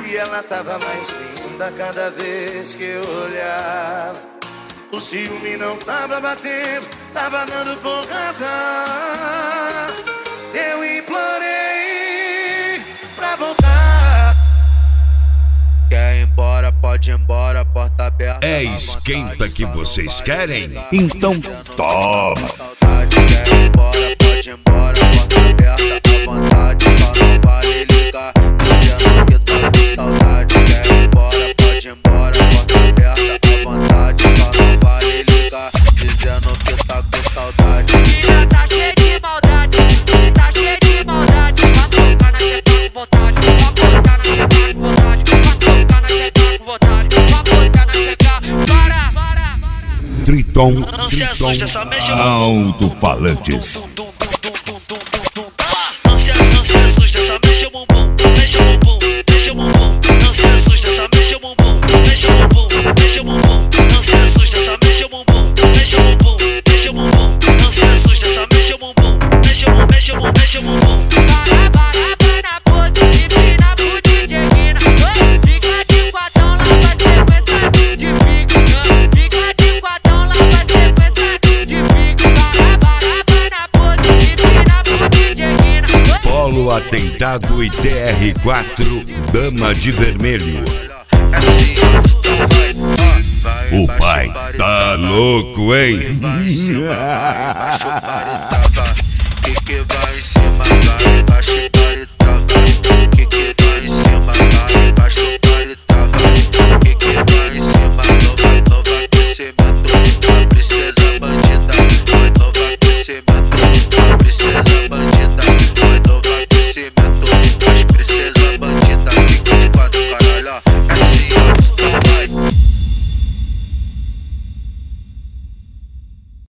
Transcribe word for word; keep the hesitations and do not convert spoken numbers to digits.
E ela tava mais linda cada vez que eu olhava. O ciúme não tava batendo, tava dando porrada. Eu implorei pra voltar. Quer ir embora, pode ir embora, porta aberta. É esquenta que vocês querem? Então toma. Saudade, quer ir embora, pode ir embora, porta aberta. À vontade, só não vale ligar. Dizendo que tá com saudade. Quer ir embora, pode ir embora, porta aberta. À vontade, só não vale ligar. Dizendo que tá com saudade. Menina tá cheia de maldade, tá cheia de maldade. Vai socar na teta com vontade, vai botar na teta com vontade. Vai socar na teta com vontade, vai botar na teta. Para, para, para. Triton, Não se assusta, só mexe o alto-falantes. Não se assusta, só mexe o bumbum, mexe o bumbum, mexe o bumbum. Não se assusta, só mexe o bumbum, mexe o bumbum, mexe o bumbum. Não se assusta, só mexe o bumbum, mexe o bumbum, mexe o bumbum. Não se assusta, só mexe o bumbum, mexe o bumbum, mexe o bumbum, mexe o bumbum. Para, para, para na pose, empina pro D J Guina. Fica de quadrão, lá vai sequência de pique. Fica de quadrão, lá vai sequência de pique. Para, para, para na pose, empina pro D J Guina. Polo Atentado e T R quatro, Dama de Vermelho. O pai tá louco, hein? Que que vai em cima, vai embaixo.